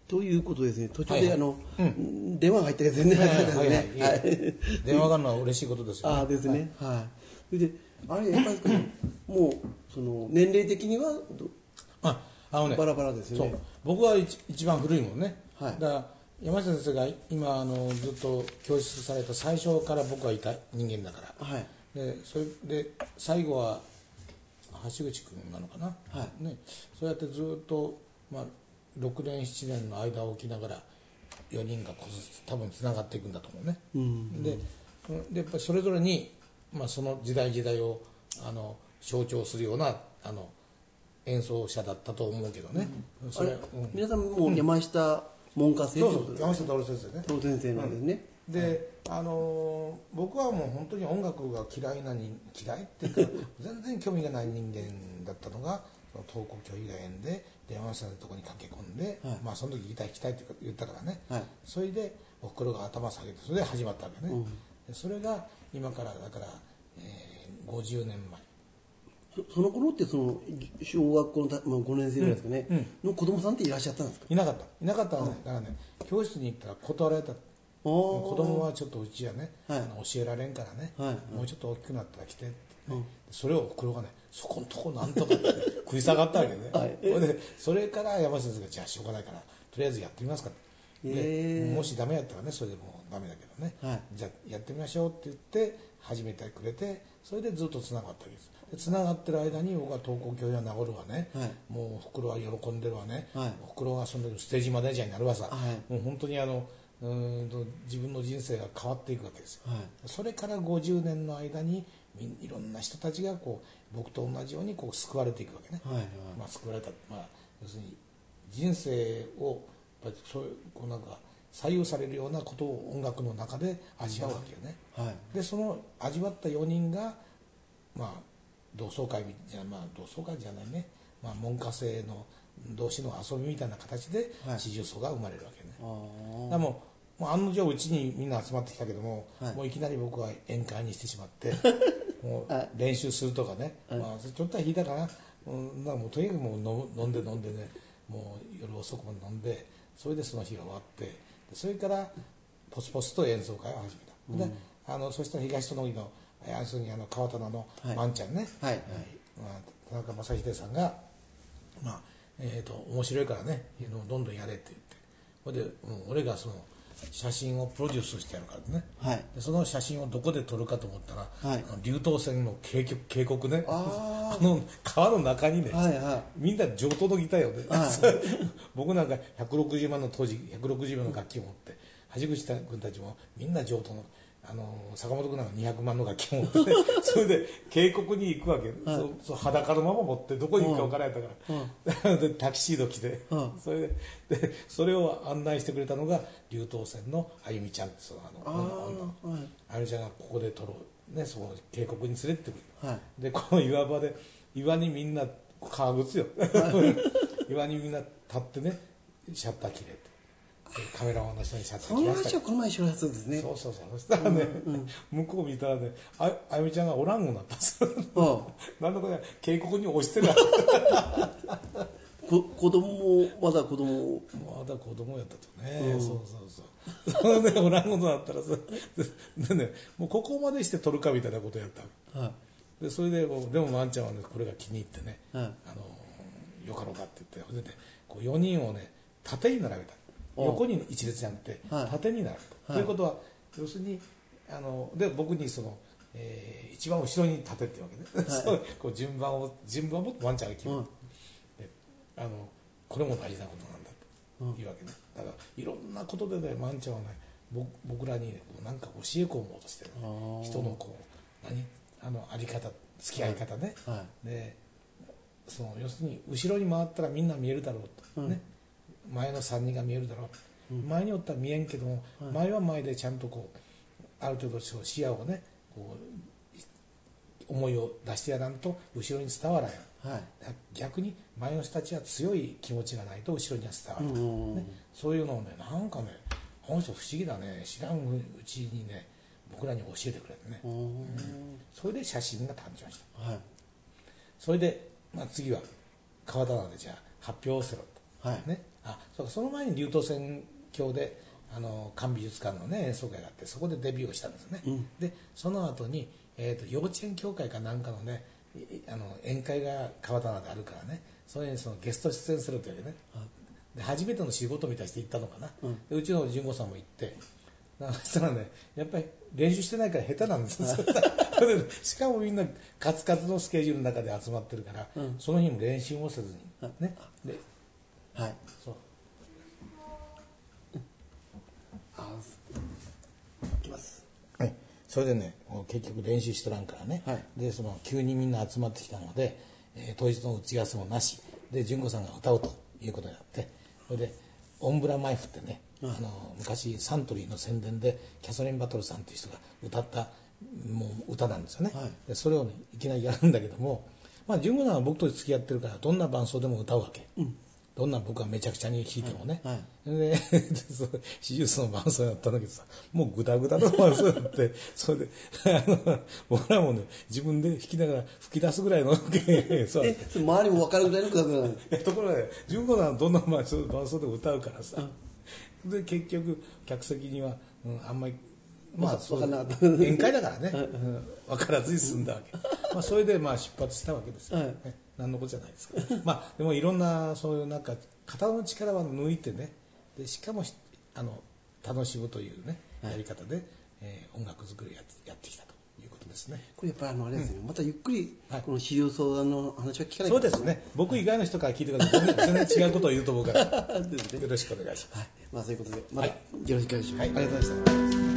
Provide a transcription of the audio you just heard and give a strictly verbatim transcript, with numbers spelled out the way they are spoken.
ということですね。途中で、はいはい、あの、うん、電話が入ったやつですね。 はいはいはい、電話があるのは嬉しいことですよね。 ああですね。はい。はい、それであれやっぱりもうその年齢的にはああのねバラバラですよね。 そう僕は 一, 一番古いもんね。 はい。 だから山下先生が今あのずっと教室された最初から僕はいた人間だから。 はい。 でそれで最後は橋口君なのかな。 はい。 ね、そうやってずっとまあろくねんななねんの間を置きながらよにんがこずつ多分つながっていくんだと思うね。 うん、 で, でやっぱりそれぞれに、まあ、その時代時代をあの象徴するようなあの演奏者だったと思うけどね。 うん、それ、うん、皆さんも山下門下生、 うん、そうそう山下徹先生ね。 徹先生なんですね。 うん、で、あのー、僕はもう本当に音楽が嫌いな人嫌いっていうか全然興味がない人間だったのがその東国教以外園で山下のところに駆け込んで、はい、まあその時ギター弾きたいって言ったからね、はい、それでおふくろが頭下げてそれで始まったわけね。うん、それが今からだから、えー、ごじゅうねんまえ。 その頃ってその小学校の、まあ、ごねん生ぐらいですかね、うんうん、の子供さんっていらっしゃったんですか？ いなかったいなかったのね。だからね教室に行ったら断られた。子供はちょっとうちはね、はい、あの教えられんからね、はいはい、もうちょっと大きくなったら来てって、ね、うん、それをおふくろがねそこのとこなんとかって食い下がったわけね、はい、でそれから山下先生がじゃあしょうがないからとりあえずやってみますかって、でもしダメやったらねそれでもうダメだけどね、はい、じゃあやってみましょうって言って始めてくれてそれでずっとつながったわけです。でつながってる間に僕は登校教養は治るわね、はい、もうおふくろは喜んでるわね、はい、おふくろはそのステージマネージャーになるわさ、はい、もう本当にあのうんと自分の人生が変わっていくわけですよ、はい、それからごじゅうねんの間にいろんな人たちがこう僕と同じようにこう救われていくわけね、はいはい、まあ、救われた、まあ、要するに人生をやっぱりそういうこうなんか左右されるようなことを音楽の中で味わうわけよね、はい、でその味わったよにんが、まあ、同窓会じゃ、まあ、同窓会じゃないね、まあ、門下生の同士の遊びみたいな形で四重奏が生まれるわけね、はい、だもう、もう案の定うちにみんな集まってきたけども、はい、もういきなり僕は宴会にしてしまってもう練習するとかね、はい、まあ、ちょっとは弾いたかな、うん、だからもうとにかくもう飲んで飲んでねもう夜遅くまで飲んでそれでその日が終わってそれからポツポツと演奏会を始めた、うん、であのそしたら東隣の要するにあの川棚の万ちゃんね、はいはいはい、まあ、田中正秀さんがまあえー、と面白いからねどんどんやれって言ってそれで、うん、俺がその写真をプロデュースしてやるからね、はい、でその写真をどこで撮るかと思ったら、はい、あの流東線の渓谷、渓谷ねあの川の中にね、はいはい、みんな上等のギターよね、はい、僕なんかひゃくろくじゅうまんの当時ひゃくろくじゅうまんの楽器を持って橋口君たちもみんな上等のあの坂本君なんかにひゃくまんの楽器を持って、ね、それで渓谷に行くわけ、はい、そそ裸のまま持ってどこに行くか分からないから、うん、でタキシード着て、うん、それ で, でそれを案内してくれたのが流東線のあゆみちゃんってそのあのあ、はい、あゆみちゃんがここで撮ろう、ね、その渓谷に連れてってくれる、はい、でこの岩場で岩にみんな革靴よ、はい、岩にみんな立ってねシャッター切れてカメラマンの人にシャッター切らせた。 その話はこの前一緒のやつですね。 そうそうそう。そしたらね、うんうん、向こう見たらね、あ, あゆみちゃんがおらんごなったんですよ。なんだかね、渓谷に押してるこ子供もまだ子供まだ子供やったとね、うん、そうそうそう。それでおらんごとなったらさで、ね、もうここまでして撮るかみたいなことやった、はい、でそれでもでもワンちゃんはねこれが気に入ってね、はい、あのよかろうかって言ってそれでこうよにんをね縦に並べた。横に一列じゃなくて縦になると、はい、ということは要するにあので僕にその、えー、一番後ろに立てっていうわけね、はい、そうこう順番を順番をワンちゃんが決める、うん、であのこれも大事なことなんだというわけね、だからいろんなことでねワンちゃんはね僕らに、ね、こうなんか教え込もうとしてる、人のこう何あのあり方付き合い方ね、はいはい、でその要するに後ろに回ったらみんな見えるだろうと、うん、ね前のさんにんが見えるだろう、うん、前におったら見えんけども、はい、前は前でちゃんとこうある程度視野をねこう思いを出してやらんと後ろに伝わらん、はい、逆に前の人たちは強い気持ちがないと後ろには伝わらない、うんね、そういうのをねなんかねこの人不思議だね知らんうちにね僕らに教えてくれてね、うん、それで写真が誕生した、はい、それで、まあ、次は川棚でじゃあ発表をせろと、 はいね、あそうかその前に竜頭線橋であの漢美術館の、ね、演奏会があってそこでデビューをしたんですね、うん、でその後に、えーと幼稚園協会かなんかのねあの宴会が川棚であるからねそれにそのゲスト出演するというね、はい、で初めての仕事みたいにして行ったのかな、うん、でうちの純子さんも行ってそしたらねやっぱり練習してないから下手なんですよ、はい、しかもみんなカツカツのスケジュールの中で集まってるから、うん、その日も練習もせずに、はい、ねではいそうあいきます、 はい、それでね結局練習しとらんからね、はい、でその急にみんな集まってきたので、えー、当日の打ち合わせもなしで純子さんが歌うということになってそれでオンブラマイフってね、うん、あの昔サントリーの宣伝でキャサリン・バトルさんという人が歌ったもう歌なんですよね、はい、でそれを、ね、いきなりやるんだけども、まあ、純子さんは僕と付き合ってるからどんな伴奏でも歌うわけ、うん、どんな僕はめちゃくちゃに弾いてもね、はいはい、で手術の伴奏やったんだけどさもうグダグダの伴奏やってそれであの僕らもね自分で弾きながら吹き出すぐらいのそうえ周りも分かるぐらいのグダグダなのところで純子さんはどんな伴奏でも歌うからさ、うん、で結局客席には、うん、あんまりまあそう宴会だからね、うん、分からずに済んだわけ、まあ、それでまあ出発したわけですよ、はい何のことじゃないですかまあでもいろんなそういうなんか肩の力は抜いてねでしかもあの楽しむというね、はい、やり方で、えー、音楽作りを や, やってきたということですね。 これやっぱりあのあれですね、うん、またゆっくりこの資料相談の話は聞かないと、 そうですね僕以外の人から聞いてください全然違うことを言うと思うからよろしくお願いします、 はいまあ、そういうことでまたよろしくお願いします、はい、ありがとうございました。